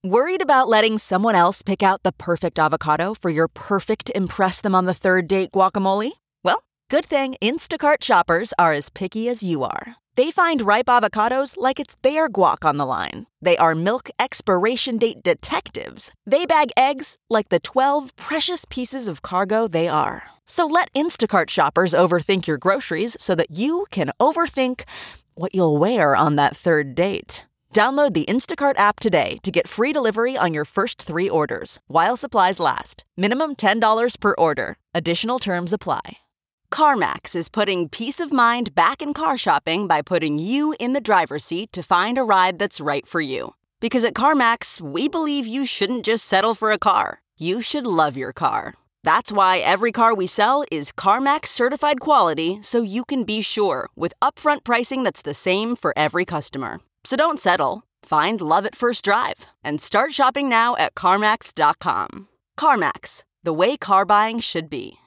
Worried about letting someone else pick out the perfect avocado for your perfect impress them on the third date guacamole? Well, good thing Instacart shoppers are as picky as you are. They find ripe avocados like it's their guac on the line. They are milk expiration date detectives. They bag eggs like the 12 precious pieces of cargo they are. So let Instacart shoppers overthink your groceries so that you can overthink what you'll wear on that third date. Download the Instacart app today to get free delivery on your first 3 orders, while supplies last. Minimum $10 per order. Additional terms apply. CarMax is putting peace of mind back in car shopping by putting you in the driver's seat to find a ride that's right for you. Because at CarMax, we believe you shouldn't just settle for a car. You should love your car. That's why every car we sell is CarMax certified quality, so you can be sure with upfront pricing that's the same for every customer. So don't settle. Find love at first drive and start shopping now at CarMax.com. CarMax, the way car buying should be.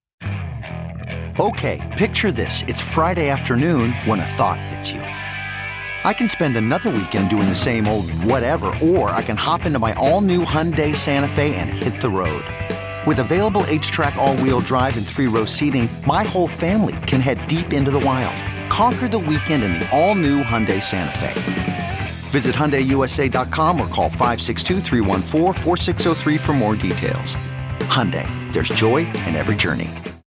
Okay, picture this. It's Friday afternoon when a thought hits you. I can spend another weekend doing the same old whatever, or I can hop into my all-new Hyundai Santa Fe and hit the road. With available H-Track all-wheel drive and 3-row seating, my whole family can head deep into the wild. Conquer the weekend in the all-new Hyundai Santa Fe. Visit HyundaiUSA.com or call 562-314-4603 for more details. Hyundai, there's joy in every journey.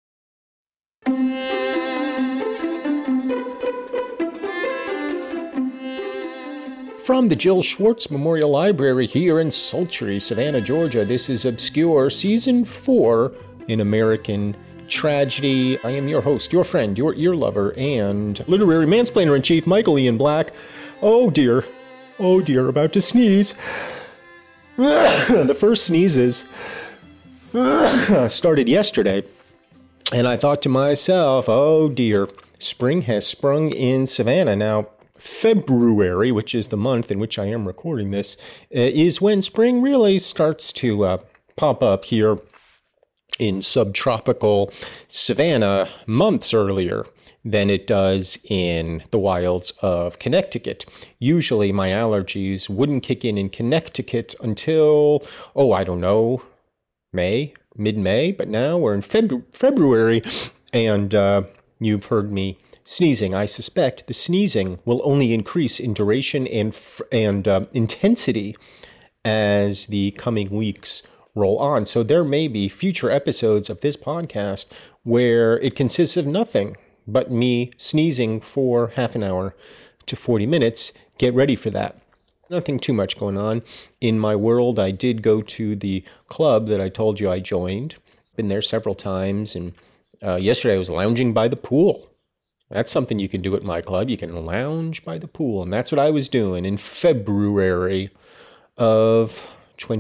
From the Jill Schwartz Memorial Library here in sultry Savannah, Georgia, this is Obscure, Season 4 in American Tragedy. I am your host, your friend, your ear lover, and literary mansplainer-in-chief, Michael Ian Black. Oh dear, about to sneeze. The first sneezes started yesterday, and I thought to myself, oh dear, spring has sprung in Savannah. Now, February, which is the month in which I am recording this, is when spring really starts to pop up here in subtropical Savannah months earlier than it does in the wilds of Connecticut. Usually my allergies wouldn't kick in Connecticut until, mid-May, but now we're in February, and you've heard me sneezing. I suspect the sneezing will only increase in duration and intensity as the coming weeks roll on. So there may be future episodes of this podcast where it consists of nothing but me sneezing for half an hour to 40 minutes. Get ready for that. Nothing too much going on in my world. I did go to the club that I told you I joined. Been there several times, and yesterday I was lounging by the pool. That's something you can do at my club. You can lounge by the pool. And that's what I was doing in February of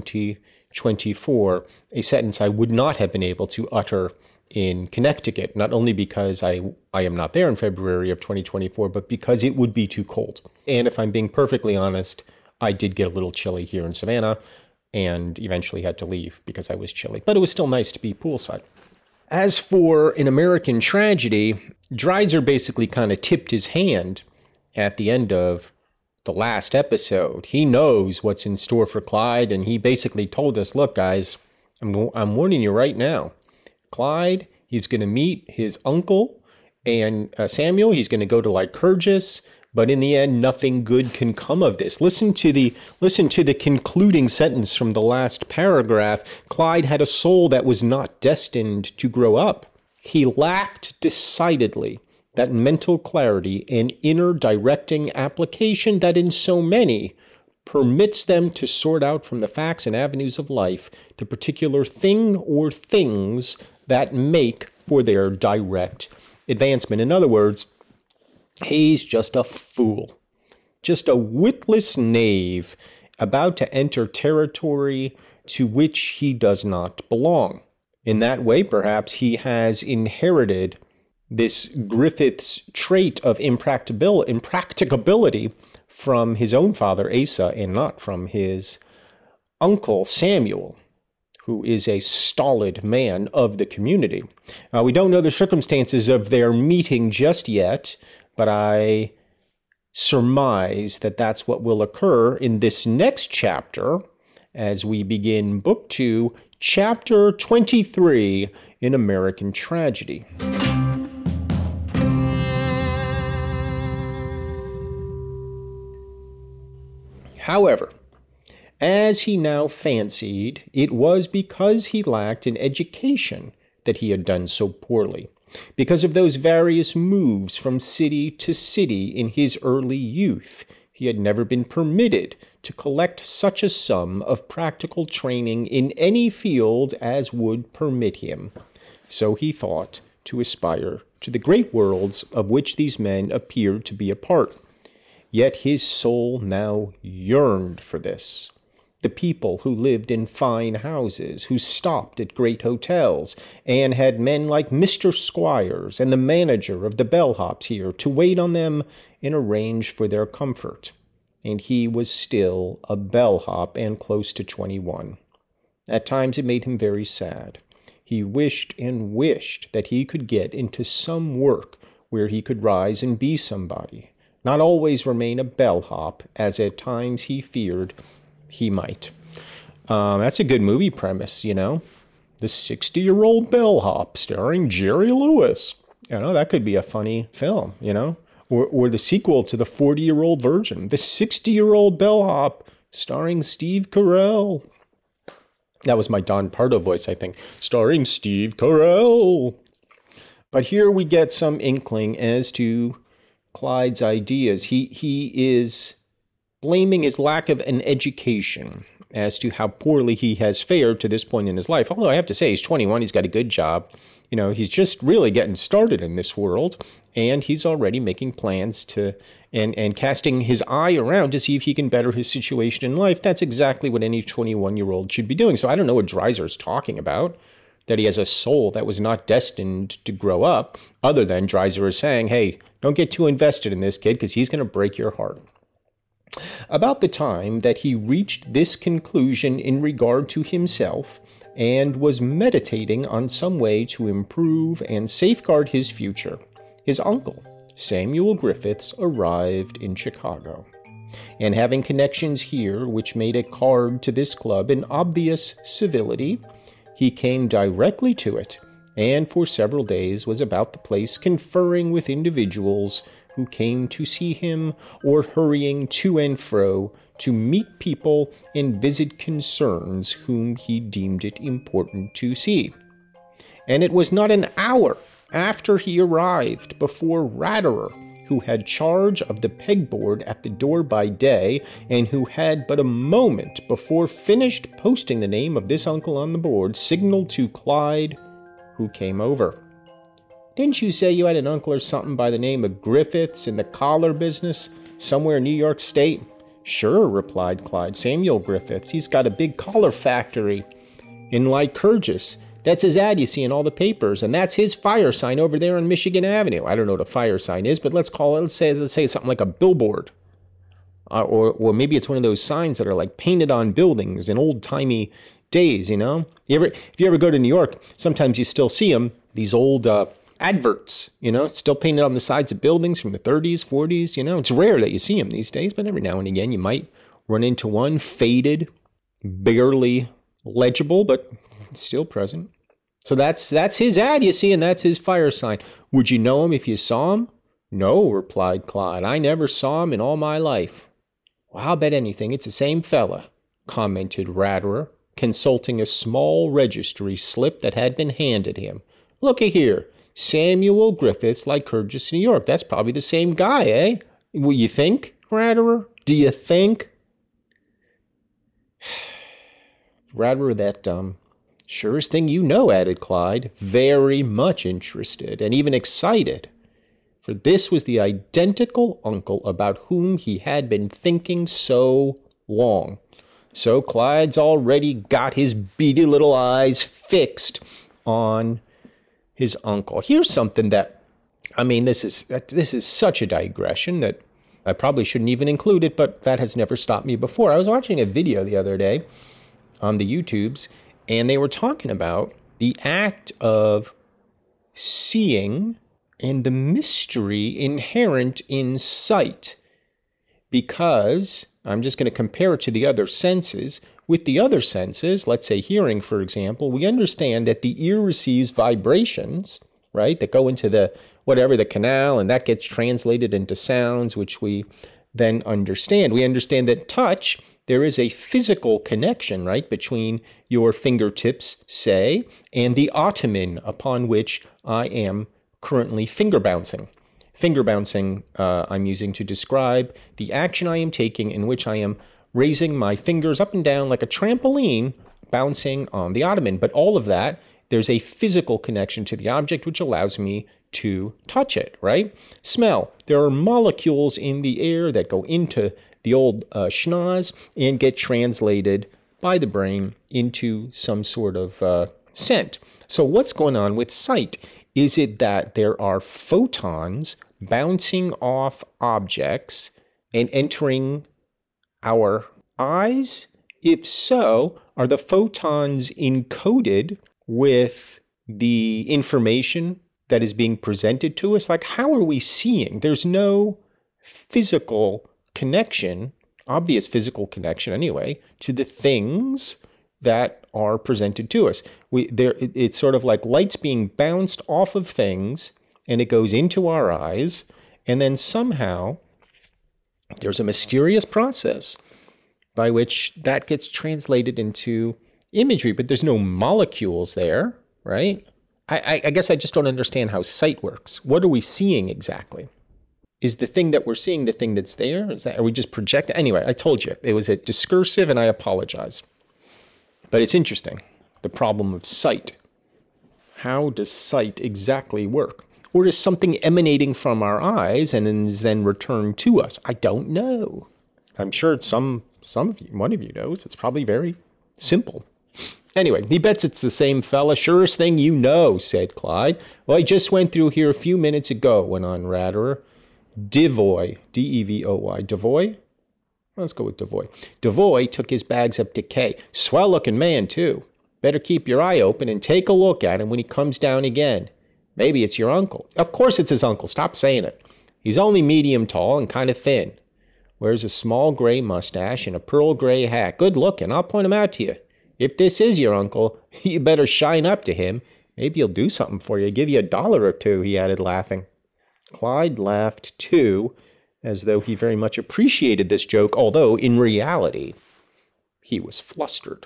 2024, a sentence I would not have been able to utter in Connecticut, not only because I am not there in February of 2024, but because it would be too cold. And if I'm being perfectly honest, I did get a little chilly here in Savannah and eventually had to leave because I was chilly. But it was still nice to be poolside. As for An American Tragedy, Dreiser basically kind of tipped his hand at the end of the last episode. He knows what's in store for Clyde, and he basically told us, look, guys, I'm warning you right now. Clyde, he's going to meet his uncle, and Samuel, he's going to go to Lycurgus, but in the end, nothing good can come of this. Listen to the concluding sentence from the last paragraph. Clyde had a soul that was not destined to grow up. He lacked decidedly that mental clarity and inner directing application that in so many permits them to sort out from the facts and avenues of life the particular thing or things that make for their direct advancement. In other words, he's just a fool, just a witless knave about to enter territory to which he does not belong. In that way, perhaps he has inherited this Griffith's trait of impracticability from his own father, Asa, and not from his uncle, Samuel, who is a stolid man of the community. We don't know the circumstances of their meeting just yet, but I surmise that that's what will occur in this next chapter, as we begin Book 2, Chapter 23 in American Tragedy. However, as he now fancied, it was because he lacked an education that he had done so poorly, because of those various moves from city to city in his early youth. He had never been permitted to collect such a sum of practical training in any field as would permit him. So he thought to aspire to the great worlds of which these men appeared to be a part. Yet his soul now yearned for this. The people who lived in fine houses, who stopped at great hotels, and had men like Mr. Squires and the manager of the bellhops here to wait on them and arrange for their comfort. And he was still a bellhop and close to 21. At times it made him very sad. He wished and wished that he could get into some work where he could rise and be somebody, not always remain a bellhop, as at times he feared he might. That's a good movie premise, you know. The 60-year-old bellhop starring Jerry Lewis. You know, that could be a funny film, you know. Or the sequel to The 40-Year-Old Virgin. The 60-year-old bellhop starring Steve Carell. That was my Don Pardo voice, I think. Starring Steve Carell. But here we get some inkling as to Clyde's ideas. He is blaming his lack of an education as to how poorly he has fared to this point in his life. Although I have to say, he's 21, he's got a good job. You know, he's just really getting started in this world, and he's already making plans to and casting his eye around to see if he can better his situation in life. That's exactly what any 21-year-old should be doing. So I don't know what Dreiser's talking about, that he has a soul that was not destined to grow up, other than Dreiser is saying, hey, don't get too invested in this kid because he's going to break your heart. About the time that he reached this conclusion in regard to himself and was meditating on some way to improve and safeguard his future, his uncle, Samuel Griffiths, arrived in Chicago. And having connections here which made a card to this club an obvious civility, he came directly to it, and for several days was about the place conferring with individuals who came to see him or hurrying to and fro to meet people and visit concerns whom he deemed it important to see. And it was not an hour after he arrived before Ratterer, who had charge of the pegboard at the door by day, and who had but a moment before finished posting the name of this uncle on the board, signaled to Clyde, who came over. Didn't you say you had an uncle or something by the name of Griffiths in the collar business somewhere in New York State? Sure, replied Clyde. Samuel Griffiths. He's got a big collar factory in Lycurgus. That's his ad you see in all the papers, and that's his fire sign over there on Michigan Avenue. I don't know what a fire sign is, but let's say something like a billboard. Or maybe it's one of those signs that are like painted on buildings in old-timey days, you know? If you ever go to New York, sometimes you still see them, these old adverts, you know, still painted on the sides of buildings from the 30s, 40s, you know. It's rare that you see them these days, but every now and again you might run into one, faded, barely legible, but still present. So that's his ad, you see, and that's his fire sign. Would you know him if you saw him? No, replied Clyde. I never saw him in all my life. Well, I'll bet anything it's the same fella, commented Ratterer, consulting a small registry slip that had been handed him. Looky here. Samuel Griffiths, Lycurgus, New York. That's probably the same guy, eh? Well, you think, Ratterer? Do you think? Ratterer, that surest thing you know, added Clyde, very much interested and even excited. For this was the identical uncle about whom he had been thinking so long. So Clyde's already got his beady little eyes fixed on his uncle. Here's something that, I mean, this is such a digression that I probably shouldn't even include it, but that has never stopped me before. I was watching a video the other day on the YouTubes, and they were talking about the act of seeing and the mystery inherent in sight. Because, I'm just going to compare it to the other senses, With the other senses, let's say hearing, for example, we understand that the ear receives vibrations, right, that go into the canal, and that gets translated into sounds, which we then understand. We understand that touch, there is a physical connection, right, between your fingertips, say, and the ottoman upon which I am currently finger bouncing. Finger bouncing I'm using to describe the action I am taking in which I am raising my fingers up and down like a trampoline, bouncing on the ottoman. But all of that, there's a physical connection to the object which allows me to touch it, right? Smell. There are molecules in the air that go into the old schnoz and get translated by the brain into some sort of scent. So what's going on with sight? Is it that there are photons bouncing off objects and entering our eyes? If so, are the photons encoded with the information that is being presented to us? Like, how are we seeing? There's no physical connection, obvious physical connection anyway, to the things that are presented to us. It's sort of like light's being bounced off of things, and it goes into our eyes, and then somehow there's a mysterious process by which that gets translated into imagery, but there's no molecules there, right? I guess I just don't understand how sight works. What are we seeing exactly? Is the thing that we're seeing the thing that's there? Are we just projecting? Anyway, I told you, it was a discursive, and I apologize. But it's interesting, the problem of sight. How does sight exactly work? Or is something emanating from our eyes and is then returned to us? I don't know. I'm sure some of you, one of you knows. It's probably very simple. Anyway, he bets it's the same fella. Surest thing you know, said Clyde. Well, I just went through here a few minutes ago, went on Ratterer. Devoy, D-E-V-O-Y, Devoy? Let's go with Devoy. Devoy took his bags up to Kay. Swell-looking man, too. Better keep your eye open and take a look at him when he comes down again. Maybe it's your uncle. Of course it's his uncle. Stop saying it. He's only medium tall and kind of thin. Wears a small gray mustache and a pearl gray hat. Good looking. I'll point him out to you. If this is your uncle, you better shine up to him. Maybe he'll do something for you. Give you $1 or two, he added, laughing. Clyde laughed, too, as though he very much appreciated this joke, although, in reality, he was flustered.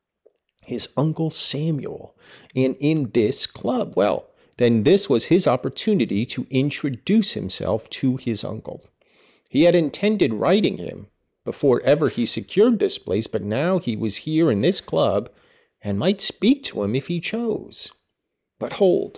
His Uncle Samuel, and in this club. Well, then this was his opportunity to introduce himself to his uncle. He had intended writing him before ever he secured this place, but now he was here in this club and might speak to him if he chose. But hold.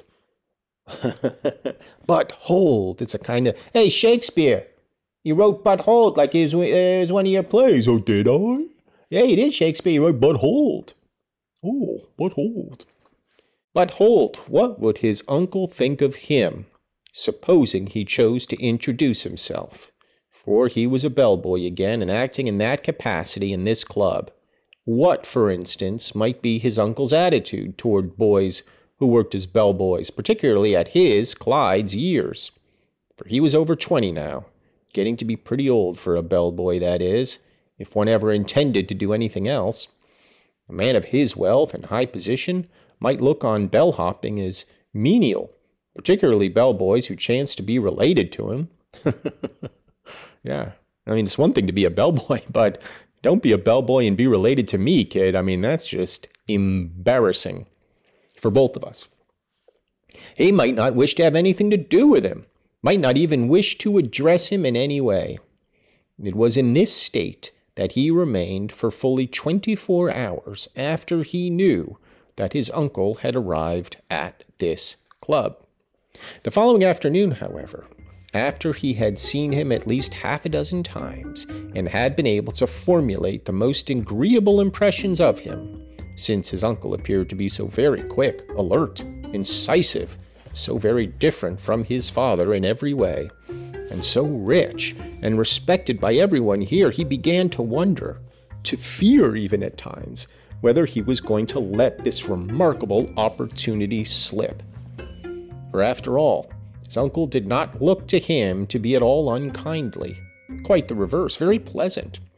But hold. It's a kind of, hey, Shakespeare, you wrote But Hold like it was one of your plays. Oh, did I? Yeah, you did, Shakespeare. You wrote But Hold. Oh, But Hold. But hold, what would his uncle think of him, supposing he chose to introduce himself? For he was a bellboy again, and acting in that capacity in this club. What, for instance, might be his uncle's attitude toward boys who worked as bellboys, particularly at his, Clyde's, years? For he was over 20 now, getting to be pretty old for a bellboy, that is, if one ever intended to do anything else. A man of his wealth and high position might look on bellhopping as menial, particularly bellboys who chanced to be related to him. Yeah, I mean, it's one thing to be a bellboy, but don't be a bellboy and be related to me, kid. I mean, that's just embarrassing for both of us. He might not wish to have anything to do with him, might not even wish to address him in any way. It was in this state that he remained for fully 24 hours after he knew that his uncle had arrived at this club. The following afternoon, however, after he had seen him at least half a dozen times and had been able to formulate the most agreeable impressions of him, since his uncle appeared to be so very quick, alert, incisive, so very different from his father in every way, and so rich and respected by everyone here, he began to wonder, to fear even at times, whether he was going to let this remarkable opportunity slip. For after all, his uncle did not look to him to be at all unkindly. Quite the reverse, very pleasant.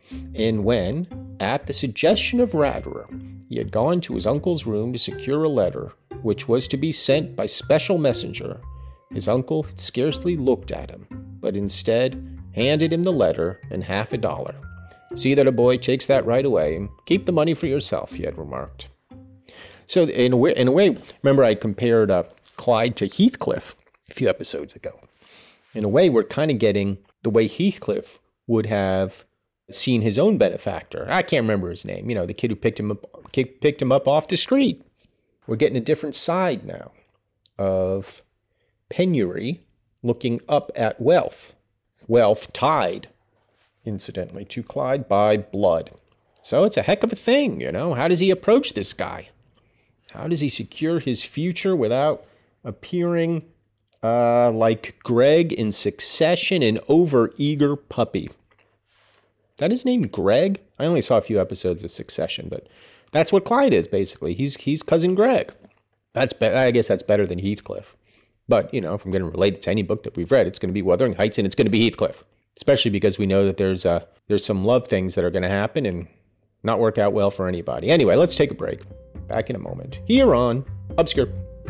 And when, at the suggestion of Ratterer, he had gone to his uncle's room to secure a letter, which was to be sent by special messenger, his uncle had scarcely looked at him, but instead handed him the letter and $50. "See that a boy takes that right away, and keep the money for yourself," he had remarked. So in a way, remember I compared Clyde to Heathcliff a few episodes ago. In a way, we're kind of getting the way Heathcliff would have seen his own benefactor. I can't remember his name. The kid who picked him up off the street. We're getting a different side now of penury looking up at wealth. Wealth tied, incidentally, to Clyde by blood. So it's a heck of a thing, How does he approach this guy? How does he secure his future without appearing like Greg in Succession, an over-eager puppy? That his name, Greg? I only saw a few episodes of Succession, but that's what Clyde is, basically. He's cousin Greg. I guess that's better than Heathcliff. But, if I'm going to relate it to any book that we've read, it's going to be Wuthering Heights and it's going to be Heathcliff. Especially because we know that there's some love things that are going to happen and not work out well for anybody. Anyway, let's take a break. Back in a moment. Here on Obscure.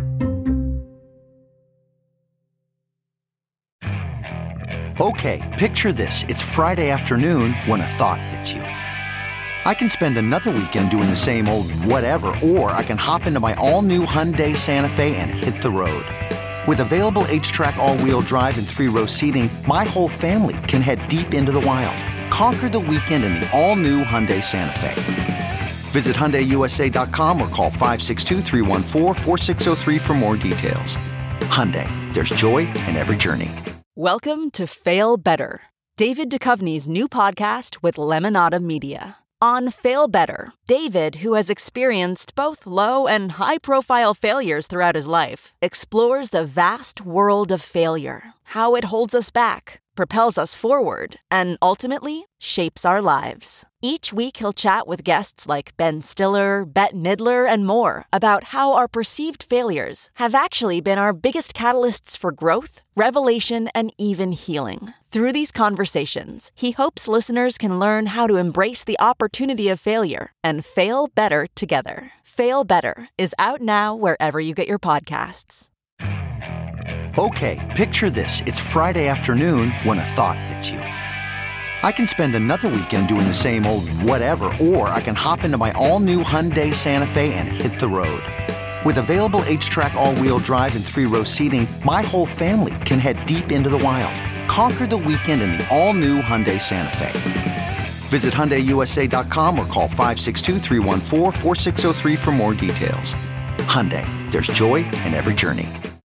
Okay, picture this. It's Friday afternoon when a thought hits you. I can spend another weekend doing the same old whatever, or I can hop into my all-new Hyundai Santa Fe and hit the road. With available H-Track all-wheel drive and 3-row seating, my whole family can head deep into the wild. Conquer the weekend in the all-new Hyundai Santa Fe. Visit HyundaiUSA.com or call 562-314-4603 for more details. Hyundai, there's joy in every journey. Welcome to Fail Better, David Duchovny's new podcast with Lemonada Media. On Fail Better, David, who has experienced both low and high-profile failures throughout his life, explores the vast world of failure, how it holds us back, propels us forward, and ultimately shapes our lives. Each week he'll chat with guests like Ben Stiller, Bette Midler, and more about how our perceived failures have actually been our biggest catalysts for growth, revelation, and even healing. Through these conversations, he hopes listeners can learn how to embrace the opportunity of failure and fail better together. Fail Better is out now wherever you get your podcasts. Okay, picture this. It's Friday afternoon when a thought hits you. I can spend another weekend doing the same old whatever, or I can hop into my all-new Hyundai Santa Fe and hit the road. With available H-Track all-wheel drive and 3-row seating, my whole family can head deep into the wild. Conquer the weekend in the all-new Hyundai Santa Fe. Visit HyundaiUSA.com or call 562-314-4603 for more details. Hyundai, there's joy in every journey.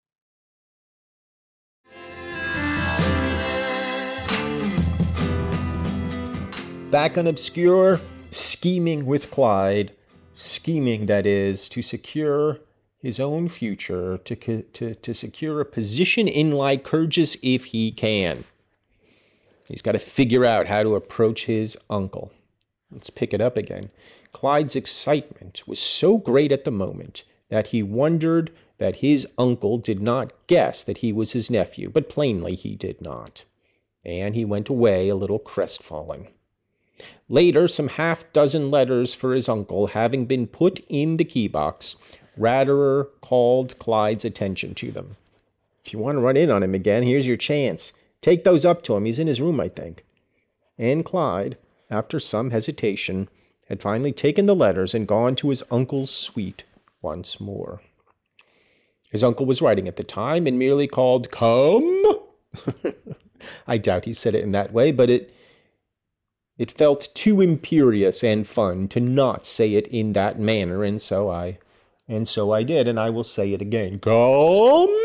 Back on Obscure, scheming with Clyde. Scheming, that is, to secure his own future, to secure a position in Lycurgus if he can. He's got to figure out how to approach his uncle. Let's pick it up again. Clyde's excitement was so great at the moment that he wondered that his uncle did not guess that he was his nephew, but plainly he did not. And he went away a little crestfallen. Later, some half-dozen letters for his uncle having been put in the key box, Ratterer called Clyde's attention to them. If you want to run in on him again, here's your chance. Take those up to him. He's in his room, I think. And Clyde, after some hesitation, had finally taken the letters and gone to his uncle's suite once more. His uncle was writing at the time and merely called, "Come." I doubt he said it in that way, but it felt too imperious and fun to not say it in that manner, and so I did, and I will say it again. "Come."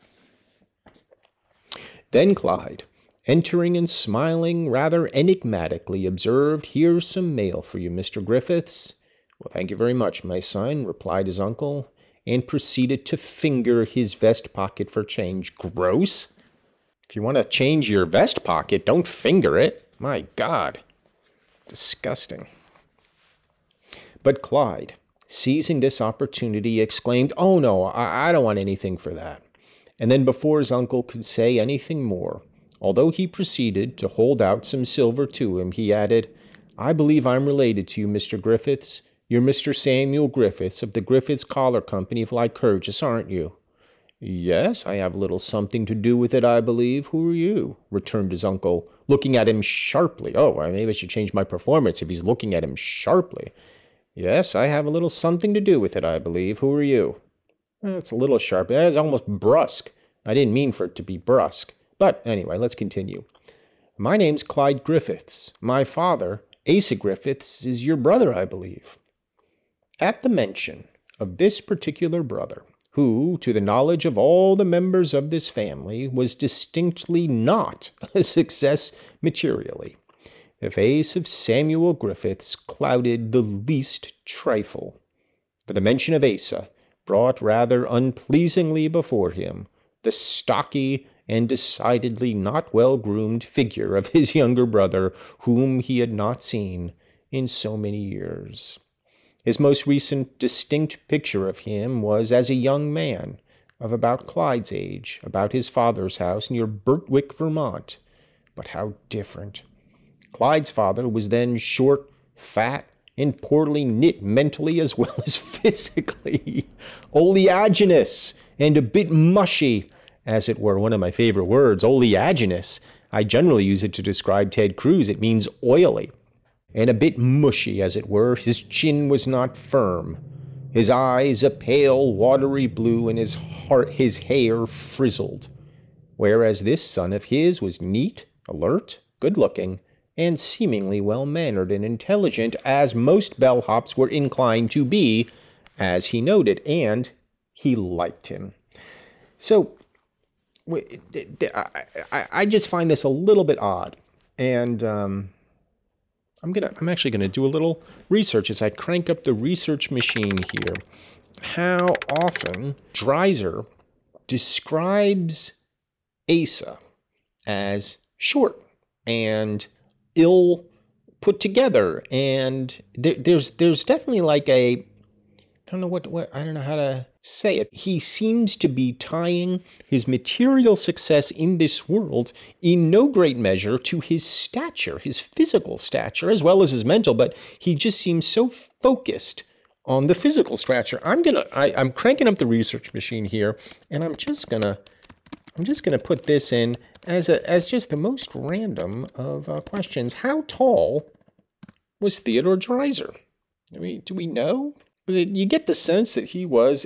Then Clyde, entering and smiling rather enigmatically, observed, "Here's some mail for you, Mr. Griffiths." "Well, thank you very much, my son," replied his uncle, and proceeded to finger his vest pocket for change. Gross. If you want to change your vest pocket, don't finger it. My God. Disgusting. But Clyde, seizing this opportunity, exclaimed, "Oh no, I don't want anything for that." And then before his uncle could say anything more, although he proceeded to hold out some silver to him, he added, I believe I'm related to you, Mr. Griffiths. You're Mr. Samuel Griffiths of the Griffiths Collar Company of Lycurgus, aren't you?" "Yes, I have a little something to do with it, I believe. Who are you?" returned his uncle, looking at him sharply. Maybe I should change my performance if he's looking at him sharply. "Yes, I have a little something to do with it, I believe. Who are you?" It's a little sharp. It's almost brusque. I didn't mean for it to be brusque. But anyway, let's continue. "My name's Clyde Griffiths. My father, Asa Griffiths, is your brother, I believe." At the mention of this particular brother, who, to the knowledge of all the members of this family, was distinctly not a success materially, the face of Samuel Griffiths clouded the least trifle. For the mention of Asa brought rather unpleasingly before him the stocky and decidedly not well-groomed figure of his younger brother, whom he had not seen in so many years. His most recent distinct picture of him was as a young man of about Clyde's age, about his father's house near Birtwick, Vermont. But how different. Clyde's father was then short, fat, and poorly knit mentally as well as physically, oleaginous, and a bit mushy, as it were. One of my favorite words, oleaginous. I generally use it to describe Ted Cruz. It means oily. And a bit mushy, as it were. His chin was not firm, his eyes a pale, watery blue, and his hair frizzled. Whereas this son of his was neat, alert, good-looking, and seemingly well-mannered and intelligent, as most bellhops were inclined to be, as he noted, and he liked him. So, I just find this a little bit odd, and I'm actually gonna do a little research as I crank up the research machine here. How often Dreiser describes Asa as short and ill put together, and there's definitely like a, I don't know how to say it. He seems to be tying his material success in this world in no great measure to his stature, his physical stature, as well as his mental, but he just seems so focused on the physical stature. I'm cranking up the research machine here, and I'm just gonna put this in as just the most random of questions. How tall was Theodore Dreiser? I mean, do we know? You get the sense that he was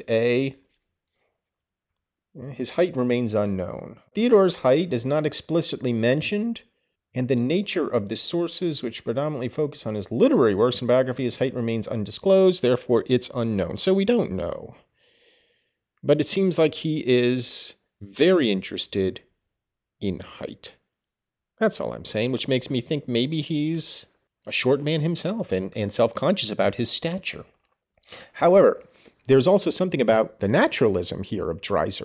his height remains unknown. Theodore's height is not explicitly mentioned, and the nature of the sources which predominantly focus on his literary works and biography, his height remains undisclosed, therefore it's unknown. So we don't know. But it seems like he is very interested in height. That's all I'm saying, which makes me think maybe he's a short man himself and self-conscious about his stature. However, there's also something about the naturalism here of Dreiser.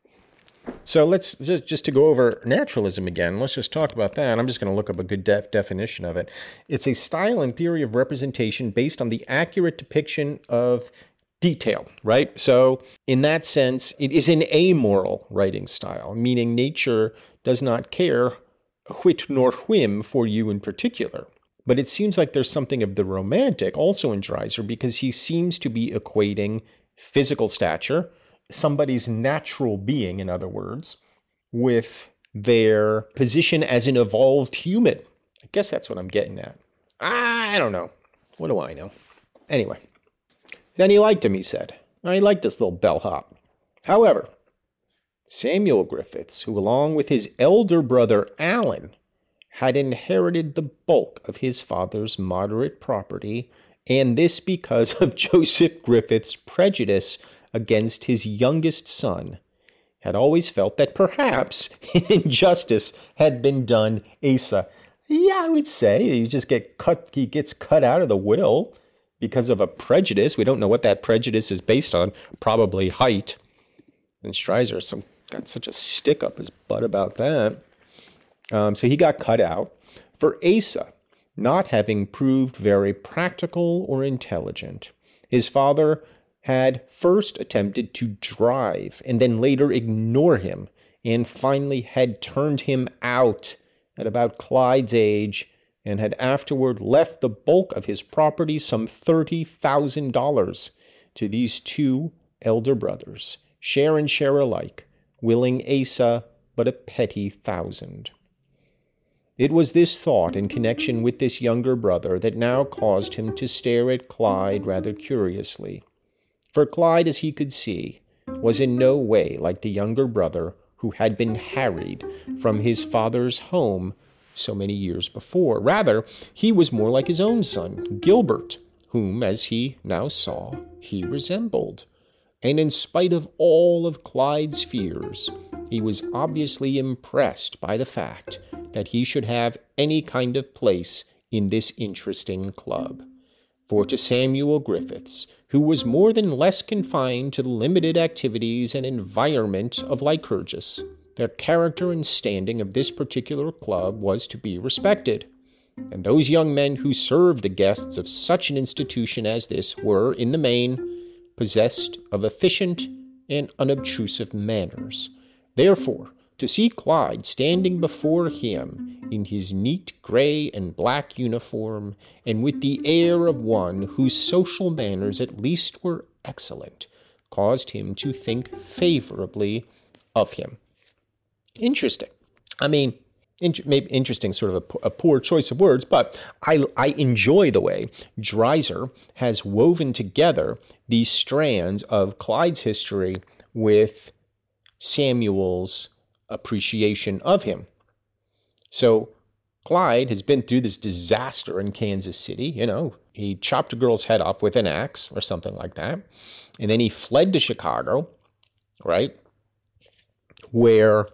So let's just to go over naturalism again, let's just talk about that. I'm just going to look up a good definition of it. It's a style and theory of representation based on the accurate depiction of detail, right? So in that sense, it is an amoral writing style, meaning nature does not care a whit nor whim for you in particular. But it seems like there's something of the romantic also in Dreiser, because he seems to be equating physical stature, somebody's natural being, in other words, with their position as an evolved human. I guess that's what I'm getting at. I don't know. What do I know? Anyway, then he liked him, he said. He liked this little bellhop. However, Samuel Griffiths, who along with his elder brother Alan, had inherited the bulk of his father's moderate property, and this because of Joseph Griffith's prejudice against his youngest son, had always felt that perhaps an injustice had been done Asa. Yeah, I would say he gets cut out of the will because of a prejudice. We don't know what that prejudice is based on, probably height. And Dreiser got such a stick up his butt about that. So he got cut out. For Asa, not having proved very practical or intelligent, his father had first attempted to drive and then later ignore him, and finally had turned him out at about Clyde's age and had afterward left the bulk of his property, some $30,000, to these two elder brothers, share and share alike, willing Asa but a petty 1,000. It was this thought in connection with this younger brother that now caused him to stare at Clyde rather curiously. For Clyde, as he could see, was in no way like the younger brother who had been harried from his father's home so many years before. Rather, he was more like his own son, Gilbert, whom, as he now saw, he resembled. And in spite of all of Clyde's fears, he was obviously impressed by the fact that he should have any kind of place in this interesting club. For to Samuel Griffiths, who was more than less confined to the limited activities and environment of Lycurgus, the character and standing of this particular club was to be respected. And those young men who served the guests of such an institution as this were, in the main, possessed of efficient and unobtrusive manners. Therefore, to see Clyde standing before him in his neat gray and black uniform, and with the air of one whose social manners at least were excellent, caused him to think favorably of him. Interesting. I mean, maybe interesting, sort of a poor choice of words, but I enjoy the way Dreiser has woven together these strands of Clyde's history with Samuel's appreciation of him. So Clyde has been through this disaster in Kansas City. You know, he chopped a girl's head off with an axe or something like that. And then he fled to Chicago, right, where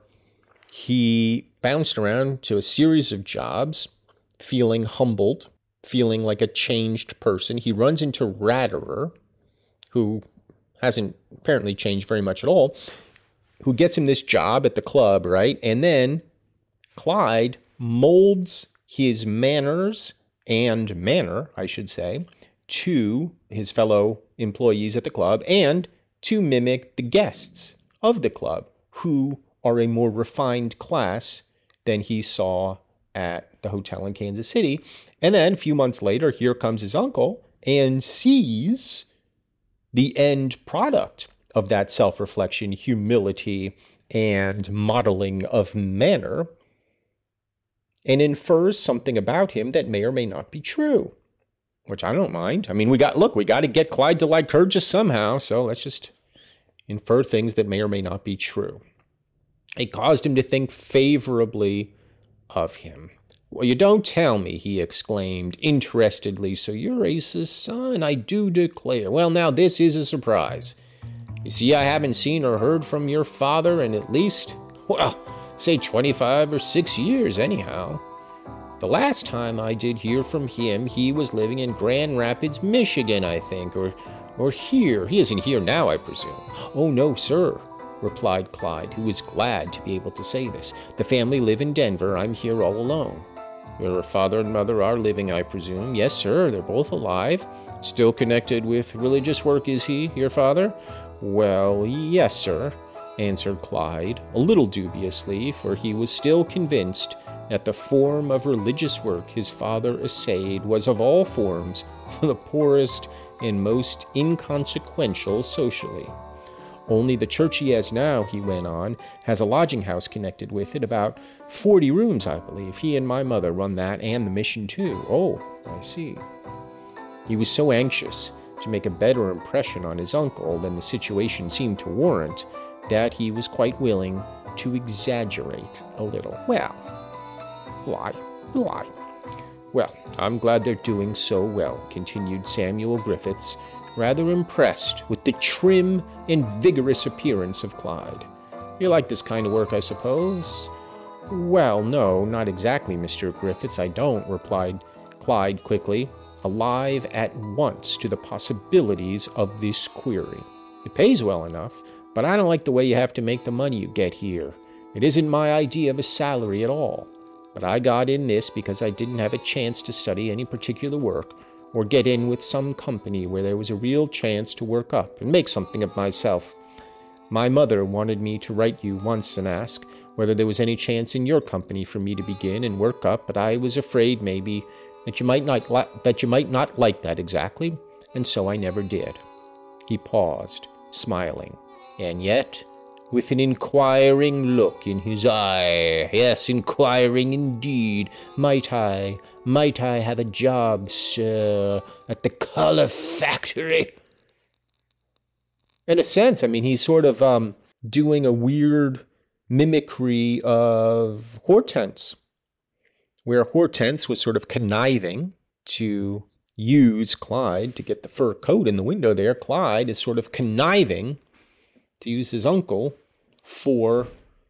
he bounced around to a series of jobs, feeling humbled, feeling like a changed person. He runs into Raderer, who hasn't apparently changed very much at all, who gets him this job at the club, right? And then Clyde molds his manners and manner, I should say, to his fellow employees at the club and to mimic the guests of the club, who are a more refined class than he saw at the hotel in Kansas City. And then a few months later, here comes his uncle and sees the end product of that self-reflection, humility, and modeling of manner, and infers something about him that may or may not be true, which I don't mind. I mean, we got to get Clyde to Lycurgus somehow, so let's just infer things that may or may not be true. It caused him to think favorably of him. "Well, you don't tell me," he exclaimed interestedly. "So you're Asa's son, I do declare. Well, now this is a surprise. You see, I haven't seen or heard from your father in at least, well, say 25 or 6 years anyhow. The last time I did hear from him, he was living in Grand Rapids, Michigan, I think, or here. He isn't here now, I presume." "Oh, no, sir," replied Clyde, who was glad to be able to say this. "The family live in Denver. I'm here all alone." "Your father and mother are living, I presume?" "Yes, sir. They're both alive." "Still connected with religious work, is he, your father?" "Well, yes, sir," answered Clyde, a little dubiously, for he was still convinced that the form of religious work his father essayed was of all forms the poorest and most inconsequential socially. "Only the church he has now," he went on, "has a lodging house connected with it, about 40 rooms, I believe. He and my mother run that and the mission, too." "Oh, I see." He was so anxious to make a better impression on his uncle than the situation seemed to warrant that he was quite willing to exaggerate a little. "Well, lie. Well, I'm glad they're doing so well," continued Samuel Griffiths, rather impressed with the trim and vigorous appearance of Clyde. "You like this kind of work, I suppose?" "Well, no, not exactly, Mr. Griffiths, I don't," replied Clyde quickly, alive at once to the possibilities of this query. "It pays well enough, but I don't like the way you have to make the money you get here. It isn't my idea of a salary at all. But I got in this because I didn't have a chance to study any particular work or get in with some company where there was a real chance to work up and make something of myself. My mother wanted me to write you once and ask whether there was any chance in your company for me to begin and work up, but I was afraid maybe that you might not like that exactly, and so I never did." He paused, smiling, and yet with an inquiring look in his eye. "Yes, inquiring indeed. Might I have a job, sir, at the color factory?" In a sense, I mean, he's sort of doing a weird mimicry of Hortense, where Hortense was sort of conniving to use Clyde to get the fur coat in the window there. Clyde is sort of conniving to use his uncle for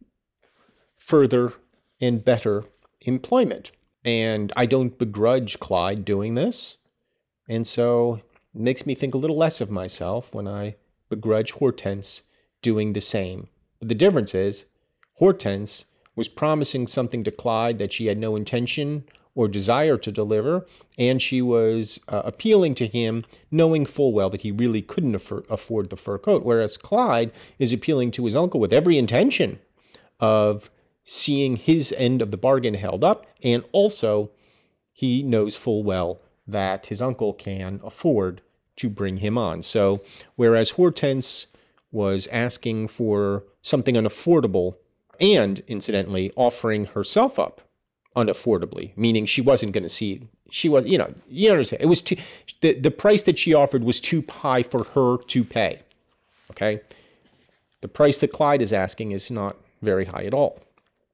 further and better employment. And I don't begrudge Clyde doing this. And so it makes me think a little less of myself when I begrudge Hortense doing the same. But the difference is, Hortense was promising something to Clyde that she had no intention or desire to deliver, and she was appealing to him, knowing full well that he really couldn't afford the fur coat, whereas Clyde is appealing to his uncle with every intention of seeing his end of the bargain held up, and also he knows full well that his uncle can afford to bring him on. So whereas Hortense was asking for something unaffordable and, incidentally, offering herself up unaffordably, meaning she wasn't going to see, you understand, it was too, the price that she offered was too high for her to pay, okay? The price that Clyde is asking is not very high at all.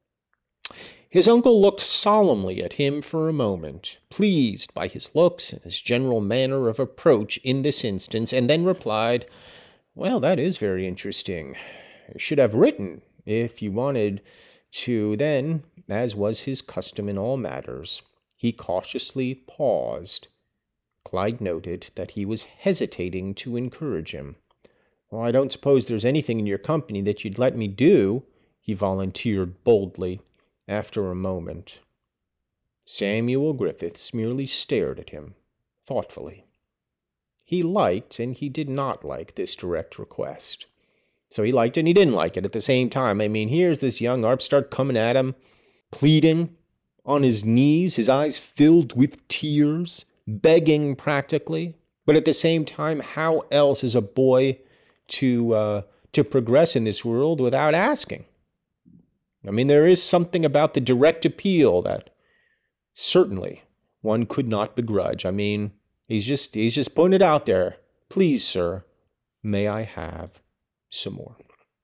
His uncle looked solemnly at him for a moment, pleased by his looks and his general manner of approach in this instance, and then replied, "Well, that is very interesting. I should have written if you wanted to." Then, as was his custom in all matters, he cautiously paused. Clyde noted that he was hesitating to encourage him. "Well, I don't suppose there's anything in your company that you'd let me do," he volunteered boldly, after a moment. Samuel Griffiths merely stared at him, thoughtfully. He liked and he did not like this direct request. So he liked and he didn't like it at the same time. I mean, here's this young upstart coming at him, pleading, on his knees, his eyes filled with tears, begging practically. But at the same time, how else is a boy to progress in this world without asking? I mean, there is something about the direct appeal that certainly one could not begrudge. I mean, he's just putting it out there. "Please, sir, may I have some more?"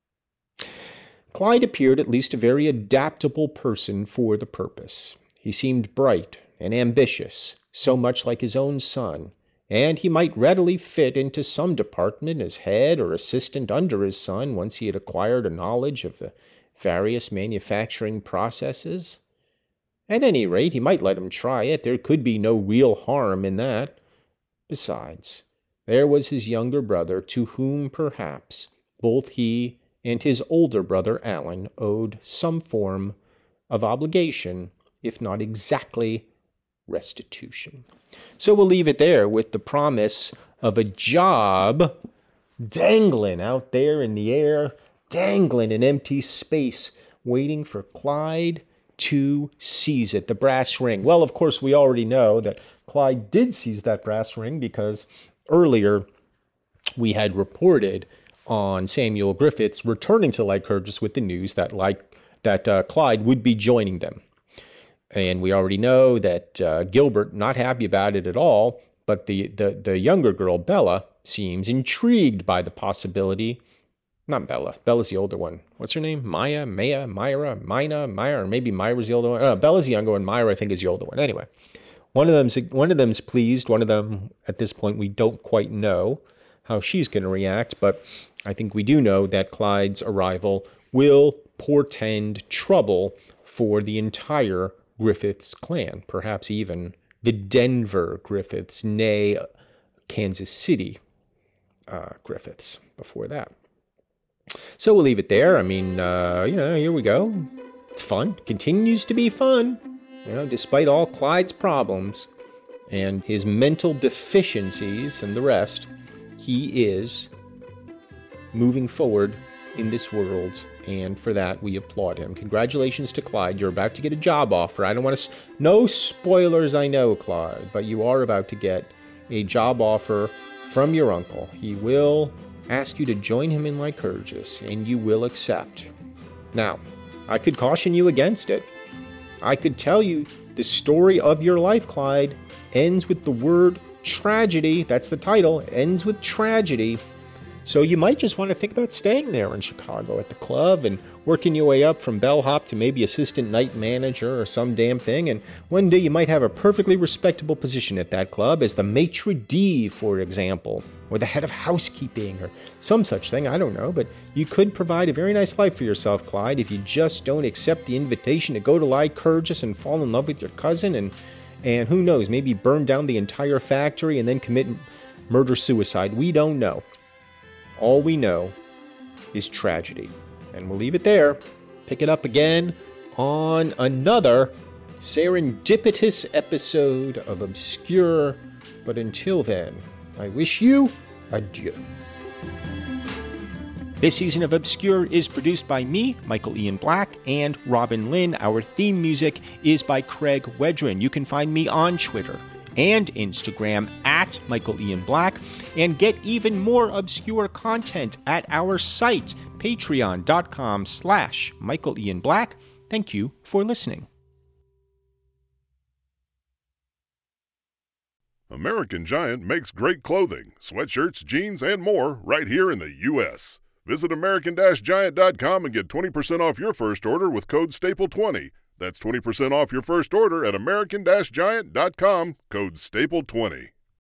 Clyde appeared at least a very adaptable person for the purpose. He seemed bright and ambitious, so much like his own son, and he might readily fit into some department as head or assistant under his son once he had acquired a knowledge of the various manufacturing processes. At any rate, he might let him try it. There could be no real harm in that. Besides, there was his younger brother, to whom perhaps both he and his older brother Alan owed some form of obligation, if not exactly restitution. So we'll leave it there with the promise of a job dangling out there in the air, dangling in empty space, waiting for Clyde to seize it, the brass ring. Well, of course, we already know that Clyde did seize that brass ring because earlier we had reported on Samuel Griffiths returning to Lycurgus with the news that Clyde would be joining them. And we already know that Gilbert, not happy about it at all, but the younger girl, Bella, seems intrigued by the possibility. Not Bella. Bella's the older one. What's her name? Myra, or maybe Myra's the older one. Bella's the younger one. Myra, I think, is the older one. Anyway, one of them's pleased. One of them, at this point, we don't quite know how she's going to react, but I think we do know that Clyde's arrival will portend trouble for the entire Griffiths clan, perhaps even the Denver Griffiths, nay, Kansas City Griffiths before that. So we'll leave it there. I mean, here we go. It's fun. Continues to be fun. Despite all Clyde's problems and his mental deficiencies and the rest, he is moving forward in this world, and for that we applaud him. Congratulations to Clyde. You're about to get a job offer. I don't want to... No spoilers, I know, Clyde, but you are about to get a job offer from your uncle. He will ask you to join him in Lycurgus, and you will accept. Now, I could caution you against it. I could tell you the story of your life, Clyde, ends with the word tragedy. That's the title. Ends with tragedy. So you might just want to think about staying there in Chicago at the club and working your way up from bellhop to maybe assistant night manager or some damn thing. And one day you might have a perfectly respectable position at that club as the maitre d', for example, or the head of housekeeping or some such thing. I don't know, but you could provide a very nice life for yourself, Clyde, if you just don't accept the invitation to go to Lycurgus and fall in love with your cousin and who knows, maybe burn down the entire factory and then commit murder-suicide. We don't know. All we know is tragedy. And we'll leave it there. Pick it up again on another serendipitous episode of Obscure. But until then, I wish you adieu. This season of Obscure is produced by me, Michael Ian Black, and Robin Lynn. Our theme music is by Craig Wedren. You can find me on Twitter and Instagram at Michael Ian Black, and get even more obscure content at our site, patreon.com/Michael Ian Black. Thank you for listening. American Giant makes great clothing, sweatshirts, jeans, and more right here in the U.S. Visit American-Giant.com and get 20% off your first order with code STAPLE20. That's 20% off your first order at American-Giant.com, code STAPLE20.